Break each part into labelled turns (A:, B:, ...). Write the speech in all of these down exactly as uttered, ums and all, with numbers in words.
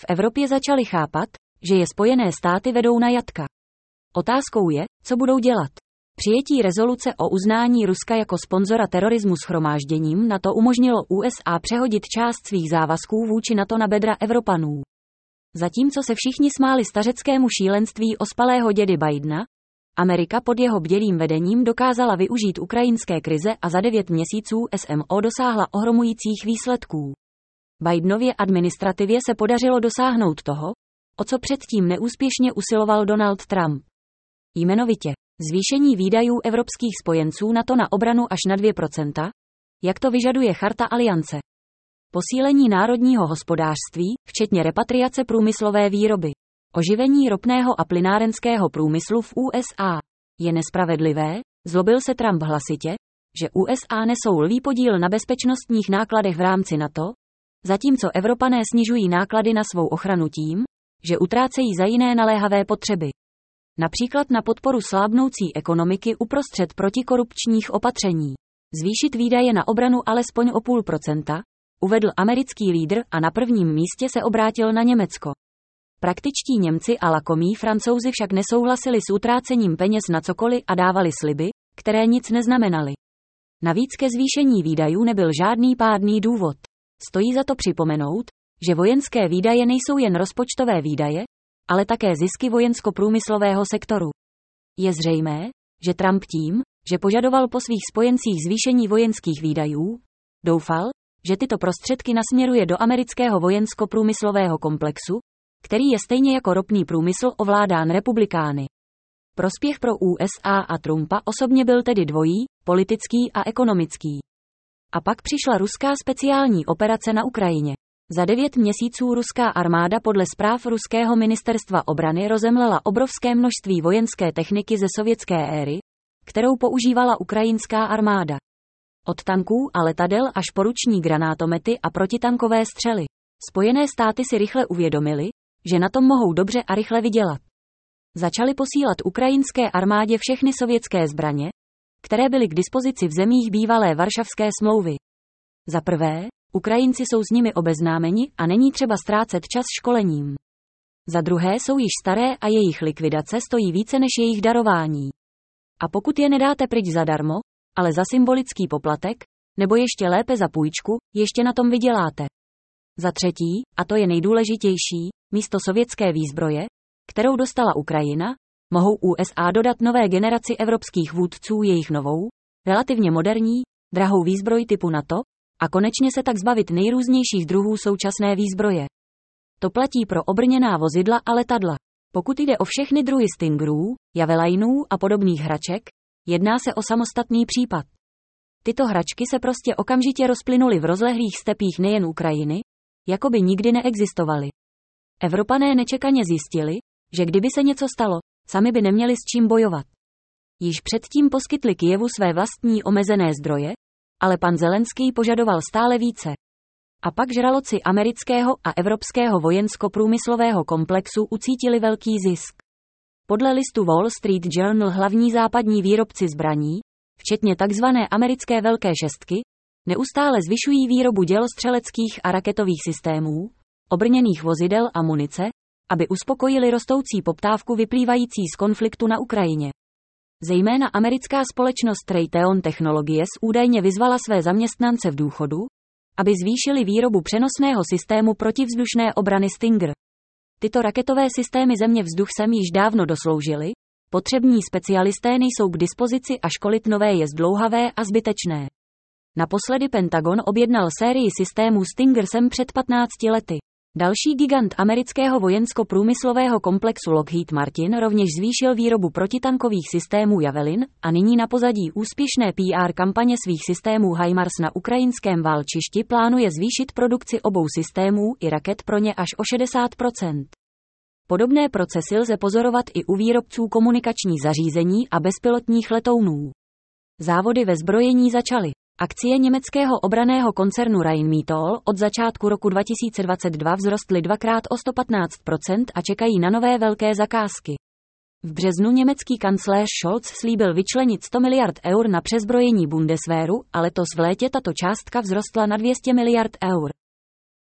A: V Evropě začali chápat, že je Spojené státy vedou na jatka. Otázkou je, co budou dělat. Přijetí rezoluce o uznání Ruska jako sponzora terorismu shromážděním NATO umožnilo U S A přehodit část svých závazků vůči NATO na bedra Evropanů. Zatímco se všichni smáli stařeckému šílenství ospalého dědy Bidena, Amerika pod jeho bdělým vedením dokázala využít ukrajinské krize a za devět měsíců S M O dosáhla ohromujících výsledků. Bidenově administrativě se podařilo dosáhnout toho, o co předtím neúspěšně usiloval Donald Trump. Jmenovitě zvýšení výdajů evropských spojenců NATO na obranu až na dvě procenta, jak to vyžaduje charta aliance. Posílení národního hospodářství, včetně repatriace průmyslové výroby. Oživení ropného a plynárenského průmyslu v U S A. Je nespravedlivé, zlobil se Trump hlasitě, že U S A nesou lví podíl na bezpečnostních nákladech v rámci NATO, zatímco Evropané snižují náklady na svou ochranu tím, že utrácejí za jiné naléhavé potřeby. Například na podporu slábnoucí ekonomiky uprostřed protikorupčních opatření. Zvýšit výdaje na obranu alespoň o půl procenta, uvedl americký lídr a na prvním místě se obrátil na Německo. Praktičtí Němci a lakomí Francouzi však nesouhlasili s utrácením peněz na cokoliv a dávali sliby, které nic neznamenaly. Navíc ke zvýšení výdajů nebyl žádný pádný důvod. Stojí za to připomenout, že vojenské výdaje nejsou jen rozpočtové výdaje, ale také zisky vojensko-průmyslového sektoru. Je zřejmé, že Trump tím, že požadoval po svých spojencích zvýšení vojenských výdajů, doufal, že tyto prostředky nasměruje do amerického vojensko-průmyslového komplexu, který je stejně jako ropný průmysl ovládán republikány. Prospěch pro U S A a Trumpa osobně byl tedy dvojí, politický a ekonomický. A pak přišla ruská speciální operace na Ukrajině. Za devět měsíců ruská armáda podle zpráv ruského ministerstva obrany rozemlela obrovské množství vojenské techniky ze sovětské éry, kterou používala ukrajinská armáda. Od tanků a letadel až po ruční granátomety a protitankové střely. Spojené státy si rychle uvědomili, že na tom mohou dobře a rychle vydělat. Začali posílat ukrajinské armádě všechny sovětské zbraně, které byly k dispozici v zemích bývalé Varšavské smlouvy. Za prvé, Ukrajinci jsou s nimi obeznámeni a není třeba ztrácet čas školením. Za druhé jsou již staré a jejich likvidace stojí více než jejich darování. A pokud je nedáte pryč zadarmo, ale za symbolický poplatek, nebo ještě lépe za půjčku, ještě na tom vyděláte. Za třetí, a to je nejdůležitější, místo sovětské výzbroje, kterou dostala Ukrajina, mohou U S A dodat nové generaci evropských vůdců jejich novou, relativně moderní, drahou výzbroj typu NATO, a konečně se tak zbavit nejrůznějších druhů současné výzbroje. To platí pro obrněná vozidla a letadla. Pokud jde o všechny druhy Stingerů, Javelinů a podobných hraček, jedná se o samostatný případ. Tyto hračky se prostě okamžitě rozplynuly v rozlehlých stepích nejen Ukrajiny, jako by nikdy neexistovaly. Evropané nečekaně zjistili, že kdyby se něco stalo, sami by neměli s čím bojovat. Již předtím poskytli Kyjevu své vlastní omezené zdroje, ale pan Zelenský požadoval stále více. A pak žraloci amerického a evropského vojensko-průmyslového komplexu ucítili velký zisk. Podle listu Wall Street Journal hlavní západní výrobci zbraní, včetně takzvané americké velké šestky, neustále zvyšují výrobu dělostřeleckých a raketových systémů, obrněných vozidel a munice, aby uspokojili rostoucí poptávku vyplývající z konfliktu na Ukrajině. Zejména americká společnost Raytheon Technologies údajně vyzvala své zaměstnance v důchodu, aby zvýšili výrobu přenosného systému protivzdušné obrany Stinger. Tyto raketové systémy země-vzduch sem již dávno dosloužily, potřební specialisté nejsou k dispozici a školit nové je zdlouhavé a zbytečné. Naposledy Pentagon objednal sérii systémů Stinger sem před patnácti lety. Další gigant amerického vojensko-průmyslového komplexu Lockheed Martin rovněž zvýšil výrobu protitankových systémů Javelin a nyní na pozadí úspěšné P R kampaně svých systémů HIMARS na ukrajinském válčišti plánuje zvýšit produkci obou systémů i raket pro ně až o šedesát procent. Podobné procesy lze pozorovat i u výrobců komunikačních zařízení a bezpilotních letounů. Závody ve zbrojení začaly. Akcie německého obranného koncernu Rheinmetall od začátku roku dva tisíce dvacet dva vzrostly dvakrát o sto patnáct procent a čekají na nové velké zakázky. V březnu německý kancléř Scholz slíbil vyčlenit sto miliard eur na přezbrojení Bundeswehru, a letos v létě tato částka vzrostla na dvě stě miliard eur.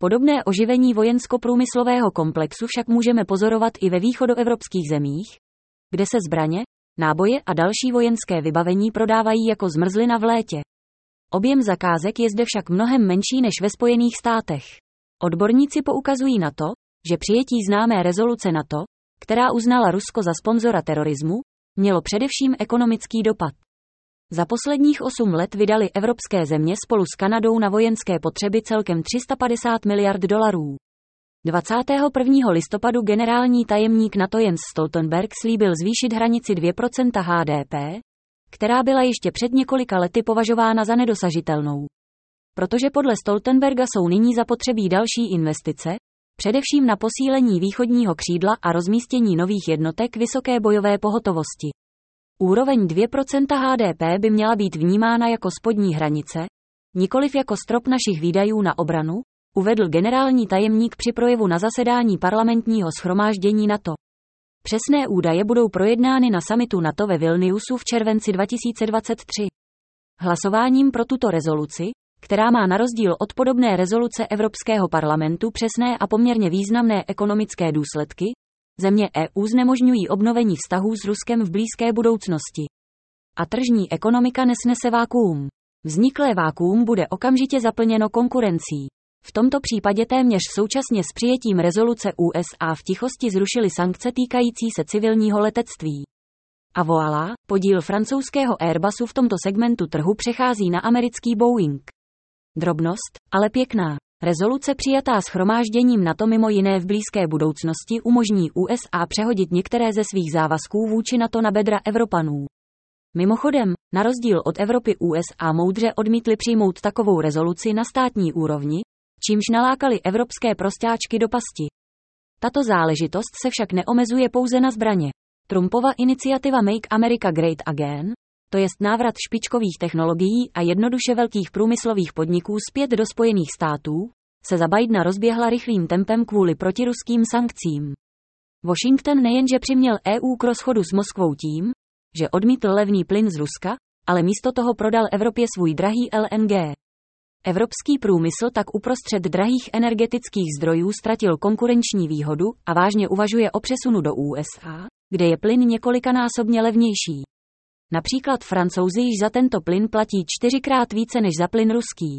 A: Podobné oživení vojensko-průmyslového komplexu však můžeme pozorovat i ve východoevropských zemích, kde se zbraně, náboje a další vojenské vybavení prodávají jako zmrzlina v létě. Objem zakázek je zde však mnohem menší než ve Spojených státech. Odborníci poukazují na to, že přijetí známé rezoluce NATO, která uznala Rusko za sponzora terorismu, mělo především ekonomický dopad. Za posledních osm let vydali evropské země spolu s Kanadou na vojenské potřeby celkem tři sta padesát miliard dolarů. dvacátého prvního listopadu generální tajemník NATO Jens Stoltenberg slíbil zvýšit hranici dvě procenta H D P, která byla ještě před několika lety považována za nedosažitelnou. Protože podle Stoltenberga jsou nyní zapotřebí další investice, především na posílení východního křídla a rozmístění nových jednotek vysoké bojové pohotovosti. Úroveň dvě procenta H D P by měla být vnímána jako spodní hranice, nikoliv jako strop našich výdajů na obranu, uvedl generální tajemník při projevu na zasedání parlamentního shromáždění NATO. Přesné údaje budou projednány na summitu NATO ve Vilniusu v červenci dva tisíce dvacet tři. Hlasováním pro tuto rezoluci, která má na rozdíl od podobné rezoluce Evropského parlamentu přesné a poměrně významné ekonomické důsledky, země E U znemožňují obnovení vztahů s Ruskem v blízké budoucnosti. A tržní ekonomika nesnese vákuum. Vzniklé vákuum bude okamžitě zaplněno konkurencí. V tomto případě téměř současně s přijetím rezoluce U S A v tichosti zrušily sankce týkající se civilního letectví. A voilà, podíl francouzského Airbusu v tomto segmentu trhu přechází na americký Boeing. Drobnost, ale pěkná. Rezoluce přijatá shromážděním NATO mimo jiné v blízké budoucnosti umožní U S A přehodit některé ze svých závazků vůči NATO na bedra Evropanů. Mimochodem, na rozdíl od Evropy U S A moudře odmítli přijmout takovou rezoluci na státní úrovni, čímž nalákali evropské prostáčky do pasti. Tato záležitost se však neomezuje pouze na zbraně. Trumpova iniciativa Make America Great Again, to jest návrat špičkových technologií a jednoduše velkých průmyslových podniků zpět do Spojených států, se za Bidena rozběhla rychlým tempem kvůli protiruským sankcím. Washington nejenže přiměl E U k rozchodu s Moskvou tím, že odmítl levný plyn z Ruska, ale místo toho prodal Evropě svůj drahý L N G. Evropský průmysl tak uprostřed drahých energetických zdrojů ztratil konkurenční výhodu a vážně uvažuje o přesunu do U S A, kde je plyn několikanásobně levnější. Například Francouzi již za tento plyn platí čtyřikrát více než za plyn ruský.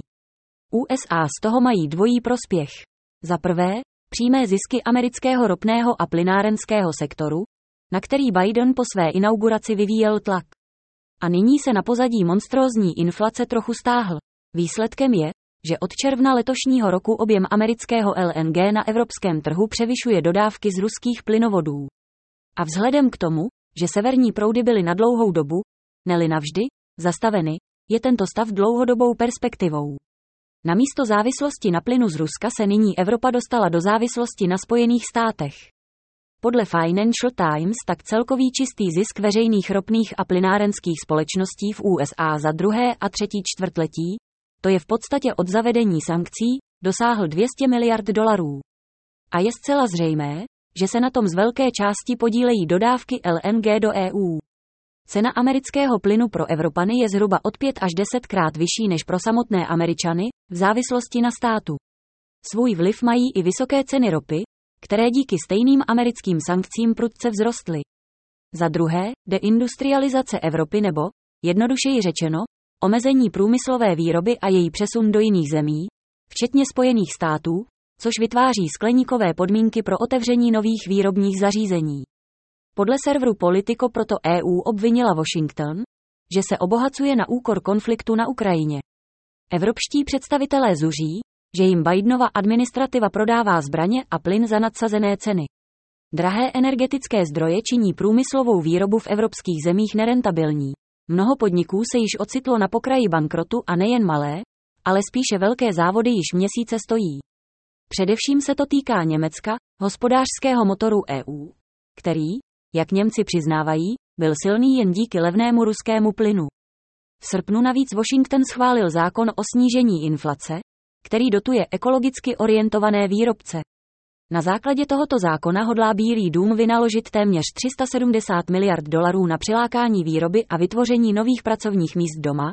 A: U S A z toho mají dvojí prospěch. Za prvé, přímé zisky amerického ropného a plynárenského sektoru, na který Biden po své inauguraci vyvíjel tlak. A nyní se na pozadí monstrózní inflace trochu stáhl. Výsledkem je, že od června letošního roku objem amerického L N G na evropském trhu převyšuje dodávky z ruských plynovodů. A vzhledem k tomu, že severní proudy byly na dlouhou dobu, ne-li navždy, zastaveny, je tento stav dlouhodobou perspektivou. Namísto závislosti na plynu z Ruska se nyní Evropa dostala do závislosti na Spojených státech. Podle Financial Times tak celkový čistý zisk veřejných ropných a plynárenských společností v U S A za druhé a třetí čtvrtletí, to je v podstatě od zavedení sankcí, dosáhl dvě stě miliard dolarů. A je zcela zřejmé, že se na tom z velké části podílejí dodávky L N G do E U. Cena amerického plynu pro Evropany je zhruba od pět až desetkrát vyšší než pro samotné Američany, v závislosti na státu. Svůj vliv mají i vysoké ceny ropy, které díky stejným americkým sankcím prudce vzrostly. Za druhé, deindustrializace Evropy nebo, jednodušeji řečeno, omezení průmyslové výroby a její přesun do jiných zemí, včetně Spojených států, což vytváří skleníkové podmínky pro otevření nových výrobních zařízení. Podle serveru Politico proto E U obvinila Washington, že se obohacuje na úkor konfliktu na Ukrajině. Evropští představitelé zuří, že jim Bidenova administrativa prodává zbraně a plyn za nadsazené ceny. Drahé energetické zdroje činí průmyslovou výrobu v evropských zemích nerentabilní. Mnoho podniků se již ocitlo na pokraji bankrotu a nejen malé, ale spíše velké závody již měsíce stojí. Především se to týká Německa, hospodářského motoru E U, který, jak Němci přiznávají, byl silný jen díky levnému ruskému plynu. V srpnu navíc Washington schválil zákon o snížení inflace, který dotuje ekologicky orientované výrobce. Na základě tohoto zákona hodlá Bílý dům vynaložit téměř tři sta sedmdesát miliard dolarů na přilákání výroby a vytvoření nových pracovních míst doma,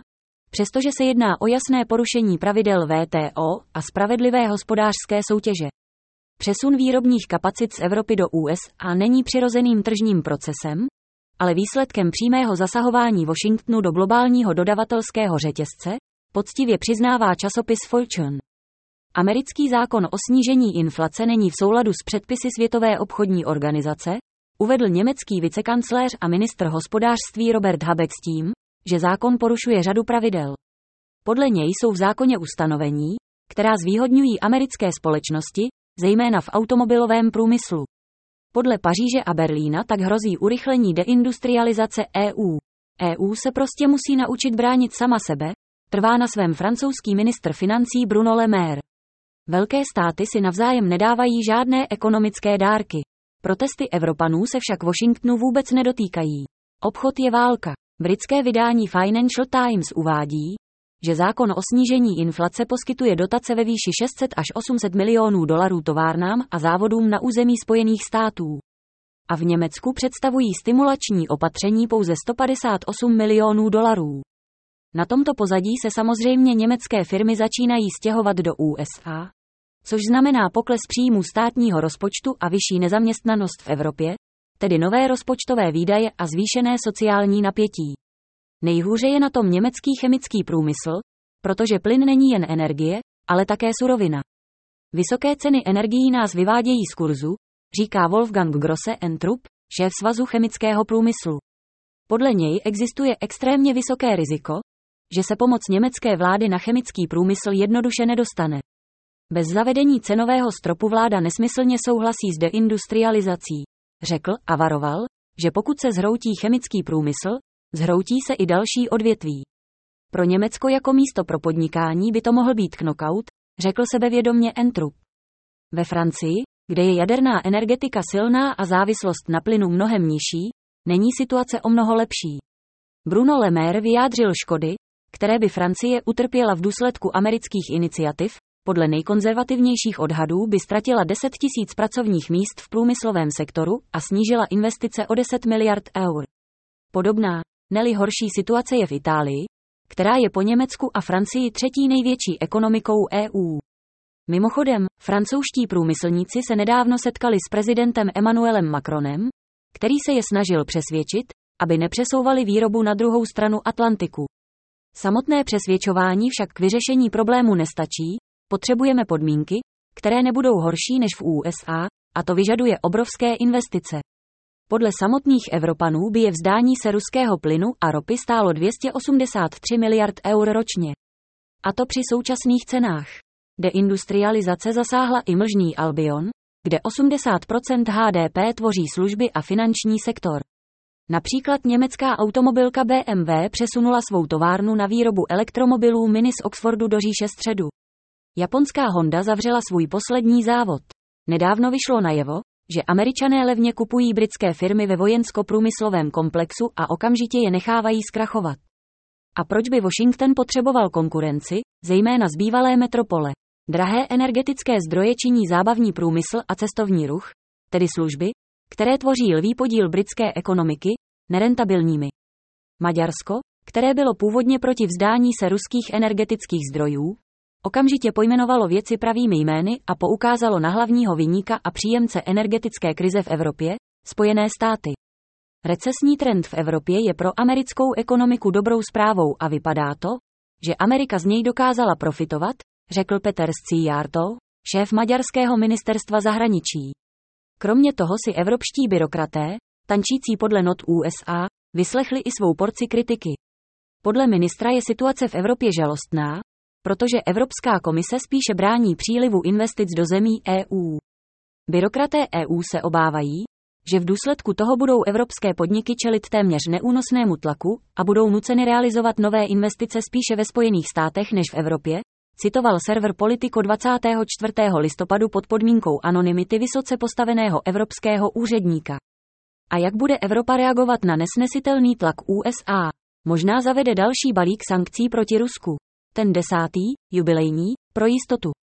A: přestože se jedná o jasné porušení pravidel W T O a spravedlivé hospodářské soutěže. Přesun výrobních kapacit z Evropy do U S A není přirozeným tržním procesem, ale výsledkem přímého zasahování Washingtonu do globálního dodavatelského řetězce, poctivě přiznává časopis Fortune. Americký zákon o snížení inflace není v souladu s předpisy Světové obchodní organizace, uvedl německý vicekancléř a ministr hospodářství Robert Habeck s tím, že zákon porušuje řadu pravidel. Podle něj jsou v zákoně ustanovení, která zvýhodňují americké společnosti, zejména v automobilovém průmyslu. Podle Paříže a Berlína tak hrozí urychlení deindustrializace E U. E U se prostě musí naučit bránit sama sebe, trvá na svém francouzský ministr financí Bruno Le Maire. Velké státy si navzájem nedávají žádné ekonomické dárky. Protesty Evropanů se však Washingtonu vůbec nedotýkají. Obchod je válka. Britské vydání Financial Times uvádí, že zákon o snížení inflace poskytuje dotace ve výši šest set až osm set milionů dolarů továrnám a závodům na území Spojených států. A v Německu představují stimulační opatření pouze sto padesát osm milionů dolarů. Na tomto pozadí se samozřejmě německé firmy začínají stěhovat do U S A, což znamená pokles příjmů státního rozpočtu a vyšší nezaměstnanost v Evropě, tedy nové rozpočtové výdaje a zvýšené sociální napětí. Nejhůře je na tom německý chemický průmysl, protože plyn není jen energie, ale také surovina. Vysoké ceny energií nás vyvádějí z kurzu, říká Wolfgang Grosse-Entrup, šéf Svazu chemického průmyslu. Podle něj existuje extrémně vysoké riziko, že se pomoc německé vlády na chemický průmysl jednoduše nedostane. Bez zavedení cenového stropu vláda nesmyslně souhlasí s deindustrializací, řekl a varoval, že pokud se zhroutí chemický průmysl, zhroutí se i další odvětví. Pro Německo jako místo pro podnikání by to mohl být knockout, řekl sebevědomně Entrup. Ve Francii, kde je jaderná energetika silná a závislost na plynu mnohem nižší, není situace o mnoho lepší. Bruno Le Maire vyjádřil škody, které by Francie utrpěla v důsledku amerických iniciativ, podle nejkonzervativnějších odhadů by ztratila deset tisíc pracovních míst v průmyslovém sektoru a snížila investice o deset miliard eur. Podobná, ne-li horší situace je v Itálii, která je po Německu a Francii třetí největší ekonomikou E U. Mimochodem, francouzští průmyslníci se nedávno setkali s prezidentem Emmanuelem Macronem, který se je snažil přesvědčit, aby nepřesouvali výrobu na druhou stranu Atlantiku. Samotné přesvědčování však k vyřešení problému nestačí, potřebujeme podmínky, které nebudou horší než v U S A, a to vyžaduje obrovské investice. Podle samotných Evropanů by je vzdání se ruského plynu a ropy stálo dvě stě osmdesát tři miliard eur ročně. A to při současných cenách. Deindustrializace zasáhla i mlžný Albion, kde osmdesát procent H D P tvoří služby a finanční sektor. Například německá automobilka B M W přesunula svou továrnu na výrobu elektromobilů Mini z Oxfordu do říše středu. Japonská Honda zavřela svůj poslední závod. Nedávno vyšlo najevo, že Američané levně kupují britské firmy ve vojensko-průmyslovém komplexu a okamžitě je nechávají zkrachovat. A proč by Washington potřeboval konkurenci, zejména z bývalé metropole? Drahé energetické zdroje činí zábavní průmysl a cestovní ruch, tedy služby, které tvoří lví podíl britské ekonomiky, nerentabilními. Maďarsko, které bylo původně proti vzdání se ruských energetických zdrojů, okamžitě pojmenovalo věci pravými jmény a poukázalo na hlavního viníka a příjemce energetické krize v Evropě, Spojené státy. Recesní trend v Evropě je pro americkou ekonomiku dobrou zprávou a vypadá to, že Amerika z něj dokázala profitovat, řekl Peter Szijjártó, šéf maďarského ministerstva zahraničí. Kromě toho si evropští byrokraté, tančící podle not U S A, vyslechli i svou porci kritiky. Podle ministra je situace v Evropě žalostná, protože Evropská komise spíše brání přílivu investic do zemí E U. Byrokraté E U se obávají, že v důsledku toho budou evropské podniky čelit téměř neúnosnému tlaku a budou nuceny realizovat nové investice spíše ve Spojených státech než v Evropě, citoval server Politico dvacátého čtvrtého listopadu pod podmínkou anonymity vysoce postaveného evropského úředníka. A jak bude Evropa reagovat na nesnesitelný tlak U S A? Možná zavede další balík sankcí proti Rusku. Ten desátý, jubilejní, pro jistotu.